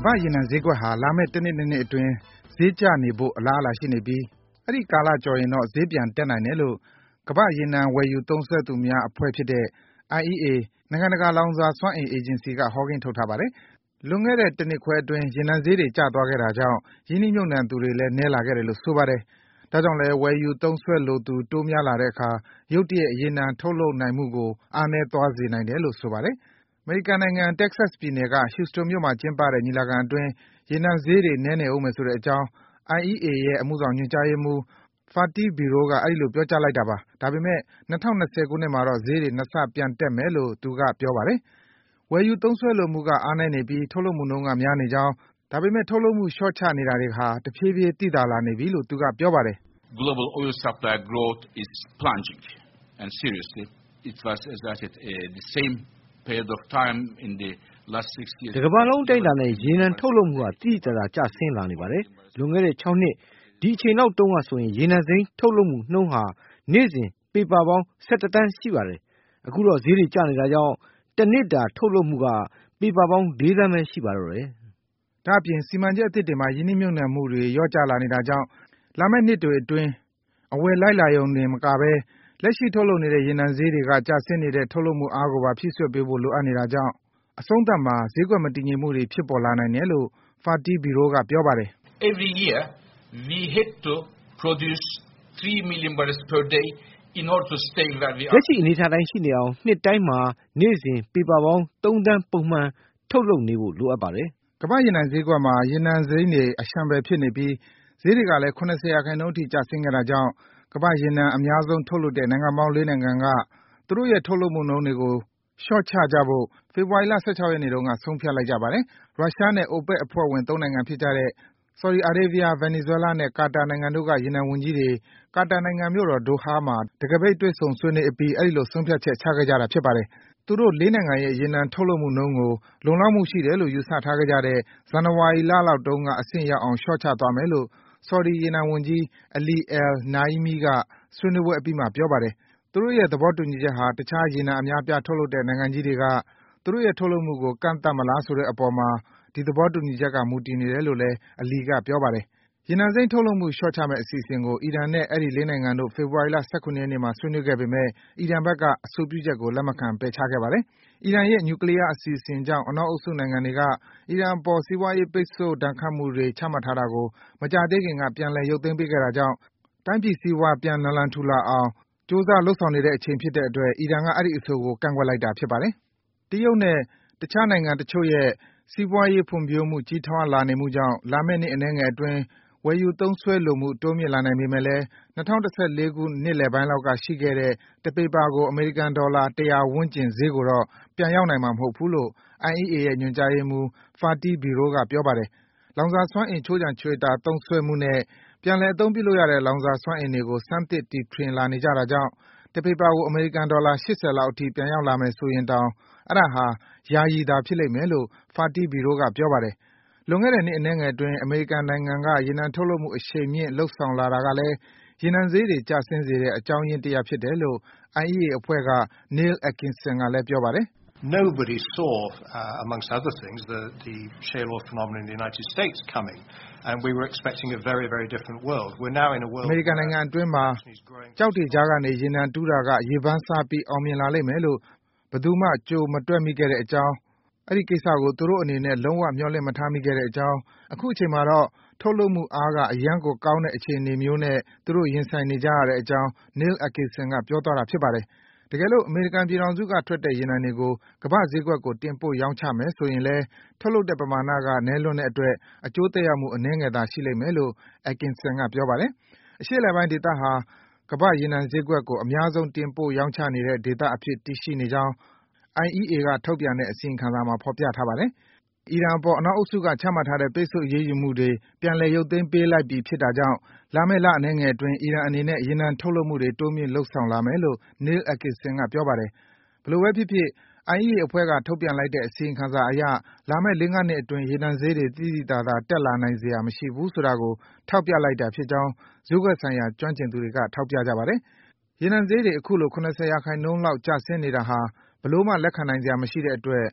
မ္ဘာ့ရေနံဈေးကွက်ဟာလာမယ့်တစ်နှစ်အတွင်းဈေးကျနေဖို့အလားအလာရှိနေပြီးအဲဒီကာလကျော်ရင်တော့ဈေးပြန်တက်နိုင်တယ်လို့ကမ္ဘာ့ရေနံဝယ်ယူသုံးစွဲသူများအဖွဲ့ဖြစ်တဲ့ IEA နိုင်ငံတကာလောင်စာစွမ်းအင်အေဂျင်စီကဟောကိန်းထုတ်ထားပါတယ်။လွန်ခဲ့တဲ့တစ်နှစ်ခွဲအတွင်းရေနံဈေးတွေကျသွားခဲ့တာကြောင့်ရင်းနှီးမြှုပ်နှံသူတွေလည်းနည်းလာခဲ့တယ်လို့ဆိုပါတယ်။ဒါကြောင့်လည်းဝယ်ယူသုံးစွဲလိုသူတိုးများလာတဲ့အခါရုတ်တရက်ရေနံထုတ်လုပ်နိုင်မှုကိုအားနည်းသွားစေနိုင်တယ်လို့ဆိုပါတယ်။အမေရိကန်နိုင်ငံ Texas ပြည်နယ်က Houston မြို့မှာကျင်းပတဲ့ညီလာခံအတွင်းရေနံဈေးတွေနည်းနေဦးမယ်ဆိုတဲ့အကြောင်း IEA ရဲ့အမှုဆောင်ညွှန်ကြားရေးမှူး Fatih Birol ကအဲဒီလိုပြောကြားလိုက်တာပါ။ဒါပေမဲ့2020ခုနှစ်မှာတော့ဈေးတွေနှစ်ဆပြန်တက်မယ်လို့သူကပြောပါတယ်။ဝယ်ယူသုံးစွဲလိုမှုကအားနည်းနေပြီးထုတ်လုပ်မှုနှုန်းကများနေကြောင်းဒါပေမဲ့ထုတ်လုပ်မှုလျှော့ချနေတာတွေဟာတဖြည်းဖြည်းသိသာလာနေပြီလို့သူကပြောပါတယ်။ Global oil supply growth is plunging and seriously it was as I said the same period of time in the last 6 years ဒီကမ္ဘာလုံးတိုက်တာနဲ့ရေနံထုတ်လုပ်မှုကတိတိကျကျကျဆင်းလာနေပါတယ်။လွန်ခဲ့တဲ့6နှစ်ဒီအချိန်လောက်တုန်းကဆိုရင်ရေနံစိမ်းထုတ်လုပ်မှုနှုန်းဟာနေ့စဉ်ပေပါပေါင်း17တန်းရှိပါတယ်။အခုတော့ဈေးတွေကျနေတာကြောင့်တစ်နှစ်တာထုတ်လုပ်မှုကပေပါပေါင်း4တန်းပဲရှိပါတော့တယ်။ဒါ့အပြင်စီမံချက်အသစ်တွေမှာရင်းနှီးမြှုပ်နှံမှုတွေလျော့ကျလာနေတာကြောင့်လာမယ့်နှစ်တွေအတွင်းအဝယ်လိုက်လာရုံတင်မကဘဲလက်ရှိထုတ်လုပ်နေတဲ့ရေနံဈေးတွေကကျဆင်းနေတဲ့ထုတ်လုပ်မှုအားကိုပါဖြည့်စွက်ပေးဖို့လိုအပ်နေတာကြောင့်အဆုံးသတ်မှာဈေးကွက်မတည်ငြိမ်မှုတွေဖြစ်ပေါ်လာနိုင်တယ်လို့ Fatih Birol ကပြောပါတယ်။ Every year we had to produce 3 million barrels per day in order to stay where we are လက်ရှိအနေအထားတိုင်းရှိနေအောင်နှစ်တိုင်းမှာနေ့စဉ်ပေပါပေါင်း3တန်းပုံမှန်ထုတ်လုပ်နေဖို့လိုအပ်ပါတယ်။ကမ္ဘာ့ရေနံဈေးကွက်မှာရေနံစိမ်းတွေအရှံပယ်ဖြစ်နေပြီးဈေးတွေကလည်း80%အထိကျဆင်းခဲ့တာကြောင့်ကမ္ဘာ့ရေနံအများဆုံးထုတ်လုပ်တဲ့နိုင်ငံပေါင်း4နိုင်ငံကသူတို့ရဲ့ထုတ်လုပ်မှုနှုန်းတွေကိုလျှော့ချကြဖို့ဖေဖော်ဝါရီလ16ရက်နေ့တုန်းကဆုံးဖြတ်လိုက်ကြပါတယ်။ရုရှားနဲ့ OPEC အဖွဲ့ဝင်3နိုင်ငံဖြစ်ကြတဲ့ Saudi Arabia, Venezuela နဲ့ Qatar နိုင်ငံတို့ကရေနံဝန်ကြီးတွေကာတာနိုင်ငံမြို့တော် Doha မှာတံခါးပိတ်တွေ့ဆုံဆွေးနွေးအပြီးအဲဒီလိုဆုံးဖြတ်ချက်ချခဲ့ကြတာဖြစ်ပါတယ်။သူတို့4နိုင်ငံရဲ့ရေနံထုတ်လုပ်မှုနှုန်းကိုလုံလောက်မှုရှိတယ်လို့ယူဆထားခဲ့ကြတဲ့ဇန်နဝါရီလလောက်တုန်းကအဆင့်ရောက်အောင်လျှော့ချသွားမယ်လို့ Saudi ရေနံဝန်ကြီး Ali Al-Naimi ကဆွေးနွေးပွဲအပြီးမှာပြောပါတယ်။သူတို့ရဲ့သဘောတူညီချက်ဟာတခြားရေနံအများအပြားထုတ်လုပ်တဲ့နိုင်ငံကြီးတွေကသူတို့ရဲ့ထုတ်လုပ်မှုကိုကန့်သတ်မလားဆိုတဲ့အပေါ်မှာဒီသဘောတူညီချက်ကမူတည်နေတယ်လို့လည်း Ali ကပြောပါတယ်။ရေနံစိမ်းထုတ်လုပ်မှုလျှော့ချမယ့်အစီအစဉ်ကိုအီရန်နဲ့အဲဒီ4နိုင်ငံတို့ဖေဖော်ဝါရီလ19ရက်နေ့မှာဆွေးနွေးခဲ့ပေမဲ့အီရန်ဘက်ကအဆိုပြုချက်ကိုလက်မခံပယ်ချခဲ့ပါတယ်။အီရန်ရဲ့နျူကလီးယားအစီအစဉ်ကြောင့်အနောက်အုပ်စုနိုင်ငံတွေကအီရန်အပေါ်စီးပွားရေးပိတ်ဆို့ဒဏ်ခတ်မှုတွေချမှတ်ထားတာကိုမကြာသေးခင်ကပြန်လည်ရုပ်သိမ်းပေးခဲ့တာကြောင့်တိုင်းပြည်စီးပွားပြန်နာလန်ထူလာအောင်ကြိုးစားလုပ်ဆောင်နေတဲ့အချိန်ဖြစ်တဲ့အတွက်အီရန်ကအဲဒီအဆိုကိုကန့်ကွက်လိုက်တာဖြစ်ပါတယ်။တရုတ်နဲ့တခြားနိုင်ငံတချို့ရဲ့စီးပွားရေးဖွံ့ဖြိုးမှုကြီးထွားလာနေမှုကြောင့်လာမယ့်နှစ်အနည်းငယ်အတွင်းဝယ်ယူသုံးစွဲလိုမှုတိုးမြင့်လာနိုင်ပေမဲ့လည်း2014ခုနှစ်လယ်ပိုင်းလောက်ကရှိခဲ့တဲ့တပေပါကိုအမေရိကန်ဒေါ်လာ100ဝန်းကျင်ဈေးကိုတော့ပြန်ရောက်နိုင်မှာမဟုတ်ဘူးလို့ IEA ရဲ့ညွှန်ကြားရေးမှူး Fatih Birol ကပြောပါတယ်။လောင်စာစွမ်းအင်ခြိုးခြံချွေတာသုံးစွဲမှုနဲ့ပြန်လည်အသုံးပြုလို့ရတဲ့လောင်စာစွမ်းအင်တွေကိုဆန်းသစ်တီထွင်လာနေကြတာကြောင့်တပေပါကိုအမေရိကန်ဒေါ်လာ80လောက်အထိပြန်ရောက်လာမယ်ဆိုရင်တောင်အဲဒါဟာယာယီသာဖြစ်လိမ့်မယ်လို့ Fatih Birol ကပြောပါတယ်။လွန်ခဲ့တဲ့နှစ်အနည်းငယ်အတွင်းအမေရိကန်နိုင်ငံကရေနံထုတ်လုပ်မှုအရှိန်မြင့်လုပ်ဆောင်လာတာကလည်းရေနံဈေးတွေကျဆင်းစေတဲ့အကြောင်းရင်းတရပ်ဖြစ်တယ်လို့ IEA အဖွဲ့က Neil Atkinson ကလည်းပြောပါတယ်။ Nobody saw amongst other things the shale oil phenomenon in the United States coming and we were expecting a very different world. We're now in a world အမေရိကန်နိုင်ငံအတွင်းမှာကြောက်တေကြားကနေရေနံတူးတာကရေပန်းစားပြီးအောင်မြင်လာလိမ့်မယ်လို့ဘယ်သူမှကြိုမတွက်မိခဲ့တဲ့အကြောင်းအဲဒီကိစ္စကိုသူတို့အနေနဲ့လုံးဝမျှော်လင့်မထားမိခဲ့တဲ့အကြောင်းအခုအချိန်မှာတော့ထုတ်လုပ်မှုအားကအရမ်းကိုကောင်းတဲ့အခြေအနေမျိုးနဲ့သူတို့ရင်ဆိုင်နေကြရတဲ့အကြောင်း Neil Atkinson ကပြောသွားတာဖြစ်ပါတယ်။တကယ်လို့အမေရိကန်ပြည်ထောင်စုကထွက်တဲ့ရေနံတွေကိုကမ္ဘာ့ဈေးကွက်ကိုတင်ပို့ရောင်းချမယ်ဆိုရင်လည်းထုတ်လုပ်တဲ့ပမာဏကနည်းလွန်းတဲ့အတွက်အကျိုးသက်ရောက်မှုအနည်းငယ်သာရှိလိမ့်မယ်လို့ Atkinson ကပြောပါတယ်။အရှေ့အလယ်ပိုင်းဒေသဟာကမ္ဘာ့ရေနံဈေးကွက်ကိုအများဆုံးတင်ပို့ရောင်းချနေတဲ့ဒေသအဖြစ်တည်ရှိနေကြောင်း IEA ကထုတ်ပြန်တဲ့အစီရင်ခံစာမှာဖော်ပြထားပါတယ်။အီရန်အပေါ်အနောက်အုပ်စုကချမှတ်ထားတဲ့ပိတ်ဆို့အရေးယူမှုတွေပြန်လည်ရုပ်သိမ်းပေးလိုက်ပြီဖြစ်တာကြောင့်လာမယ့်လအနည်းငယ်အတွင်းအီရန်အနေနဲ့ရေနံထုတ်လုပ်မှုတွေတိုးမြင့်လုပ်ဆောင်လာမယ်လို့ Neil Atkinson ကပြောပါတယ်။ဘယ်လိုပဲဖြစ်ဖြစ် IEA အဖွဲ့ကထုတ်ပြန်လိုက်တဲ့အစီရင်ခံစာအရလာမယ့်၄-၅နှစ်အတွင်းရေနံဈေးတွေသိသိသာသာတက်လာနိုင်စရာမရှိဘူးဆိုတာကိုထောက်ပြလိုက်တာဖြစ်ကြောင်းဈေးကွက်ဆိုင်ရာကျွမ်းကျင်သူတွေကထောက်ပြကြပါတယ်။ရေနံဈေးတွေအခုလို70%လောက်ကျဆင်းနေတာဟာဘယ်လိုမှလက်ခံနိုင်စရာမရှိတဲ့အတွက်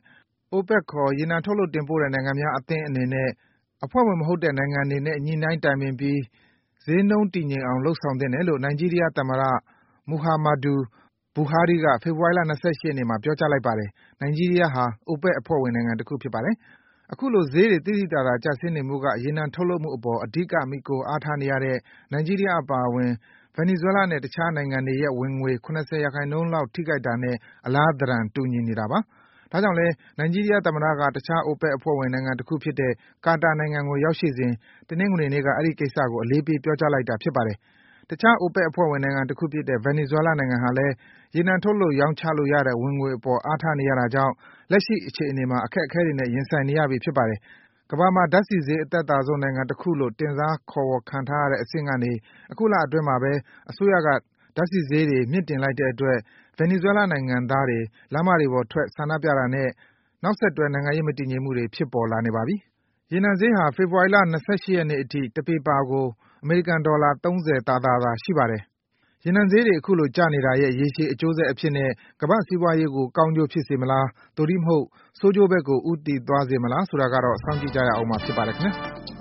OPEC ခေါ် ရေနံထုတ်လုပ်တင်ပို့တဲ့နိုင်ငံများအသင်းအနေနဲ့အဖွဲ့ဝင်မဟုတ်တဲ့နိုင်ငံတွေနဲ့ညှိနှိုင်းတိုင်ပင်ပြီးဈေးနှုန်းတည်ငြိမ်အောင်လုပ်ဆောင်သင့်တယ်လို့ နိုင်ဂျီးရီးယားသမ္မတ Muhammadu Buhari က ဖေဖော်ဝါရီလ 28 ရက်နေ့မှာပြောကြားလိုက်ပါတယ်။ နိုင်ဂျီးရီးယားဟာ OPEC အဖွဲ့ဝင်နိုင်ငံတခုဖြစ်ပါတယ်။ အခုလိုဈေးတွေသိသိသာသာကျဆင်းနေမှုက ရေနံထုတ်လုပ်မှုအပေါ်အဓိကမှီခိုအားထားနေရတဲ့ နိုင်ဂျီးရီးယားအပါအဝင် ဗင်နီဇွဲလားနဲ့ တခြားနိုင်ငံတွေရဲ့ဝင်ငွေ ၇၀% လောက်ထိခိုက်တာနဲ့ အလားသဏ္ဍာန်တူညီနေတာပါ။ ဒါကြောင့်လည်း နိုင်ဂျီးရီးယားသမ္မတက တခြား OPEC အဖွဲ့ဝင်နိုင်ငံတခုဖြစ်တဲ့ ကာတာနိုင်ငံကိုရောက်ရှိစဉ် တနင်္ဂနွေနေ့က အဲဒီကိစ္စကို အလေးပေးပြောကြားလိုက်တာဖြစ်ပါတယ်။ တခြား OPEC အဖွဲ့ဝင်နိုင်ငံတခုဖြစ်တဲ့ ဗင်နီဇွဲလားနိုင်ငံဟာလည်း ရေနံထုတ်လုပ်ရောင်းချလို့ရတဲ့ဝင်ငွေအပေါ်အားထားနေရတာကြောင့် လက်ရှိအခြေအနေမှာ အခက်အခဲတွေနဲ့ရင်ဆိုင်နေရပြီဖြစ်ပါတယ်။ ကမ္ဘာမှာ ဓါတ်ဆီဈေးအသက်သာဆုံးနိုင်ငံတခုလို့ တင်စားခေါ်ဝေါ်ခံထားရတဲ့အဆင့်ကနေ အခုလအတွင်းမှာပဲ အစိုးရက ဓါတ်ဆီဈေးတွေမြင့်တင်လိုက်တဲ့အတွက် ဗင်နီဇွဲလားနိုင်ငံသားတွေ လမ်းမတွေပေါ်ထွက်ဆန္ဒပြတာနဲ့ နောက်ဆက်တွဲ နိုင်ငံရေးမတည်ငြိမ်မှုတွေဖြစ်ပေါ်လာနေပါပြီ။ ရေနံဈေးဟာ ဖေဖော်ဝါရီလ ၂၈ ရက်နေ့အထိ တပေပါကို အမေရိကန်ဒေါ်လာ ၃၀ သာသာရှိပါတယ်။ ရေနံဈေးတွေအခုလိုကျနေတာရဲ့ ရေရှည်အကျိုးဆက်အဖြစ်နဲ့ ကမ္ဘာ့စီးပွားရေးကိုကောင်းကျိုးဖြစ်စေမလား သို့တည်းမဟုတ် ဆိုးကျိုးဘက်ကိုဦးတည်သွားစေမလားဆိုတာကတော့ စောင့်ကြည့်ကြရဦးမှာဖြစ်ပါတယ်ခင်ဗျာ။